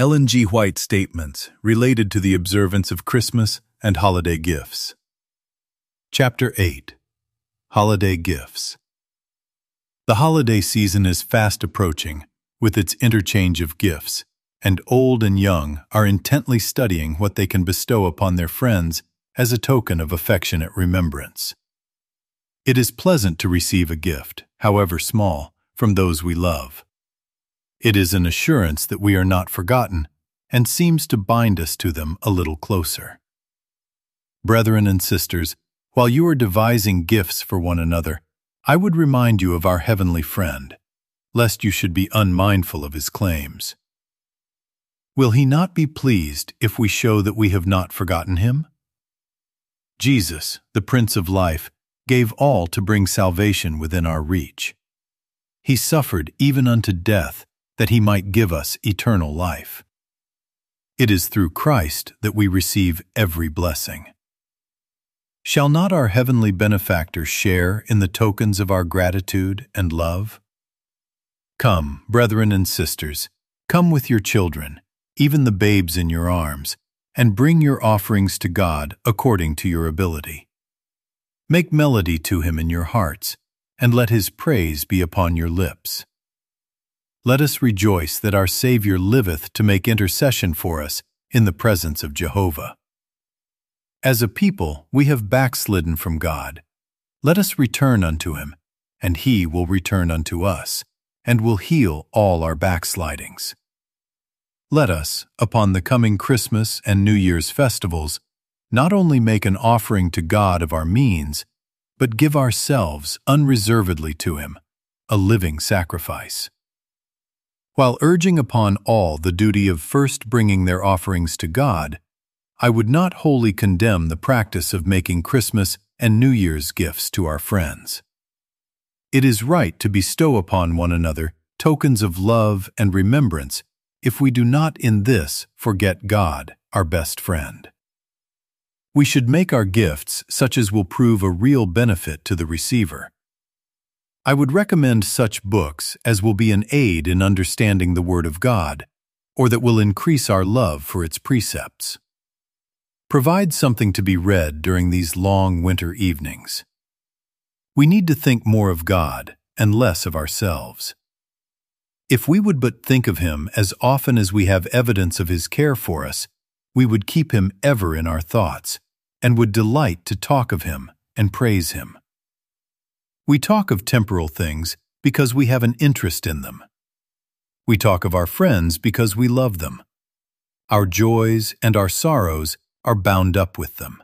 Ellen G. White Statements Related to the Observance of Christmas and Holiday Gifts. Chapter 8. Holiday Gifts. The holiday season is fast approaching, with its interchange of gifts, and old and young are intently studying what they can bestow upon their friends as a token of affectionate remembrance. It is pleasant to receive a gift, however small, from those we love. It is an assurance that we are not forgotten and seems to bind us to them a little closer. Brethren and sisters, while you are devising gifts for one another, I would remind you of our heavenly friend, lest you should be unmindful of his claims. Will he not be pleased if we show that we have not forgotten him? Jesus, the Prince of Life, gave all to bring salvation within our reach. He suffered even unto death, that he might give us eternal life. It is through Christ that we receive every blessing. Shall not our heavenly benefactor share in the tokens of our gratitude and love? Come, brethren and sisters, come with your children, even the babes in your arms, and bring your offerings to God according to your ability. Make melody to him in your hearts, and let his praise be upon your lips. Let us rejoice that our Savior liveth to make intercession for us in the presence of Jehovah. As a people, we have backslidden from God. Let us return unto him, and he will return unto us, and will heal all our backslidings. Let us, upon the coming Christmas and New Year's festivals, not only make an offering to God of our means, but give ourselves unreservedly to him, a living sacrifice. While urging upon all the duty of first bringing their offerings to God, I would not wholly condemn the practice of making Christmas and New Year's gifts to our friends. It is right to bestow upon one another tokens of love and remembrance if we do not in this forget God, our best friend. We should make our gifts such as will prove a real benefit to the receiver. I would recommend such books as will be an aid in understanding the Word of God, or that will increase our love for its precepts. Provide something to be read during these long winter evenings. We need to think more of God and less of ourselves. If we would but think of him as often as we have evidence of his care for us, we would keep him ever in our thoughts, and would delight to talk of him and praise him. We talk of temporal things because we have an interest in them. We talk of our friends because we love them. Our joys and our sorrows are bound up with them.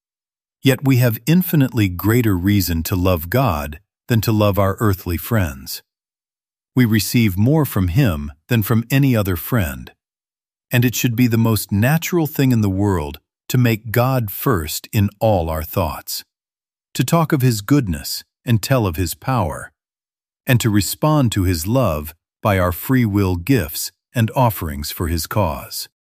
Yet we have infinitely greater reason to love God than to love our earthly friends. We receive more from him than from any other friend, and it should be the most natural thing in the world to make God first in all our thoughts, to talk of his goodness and tell of his power, and to respond to his love by our free will gifts and offerings for his cause.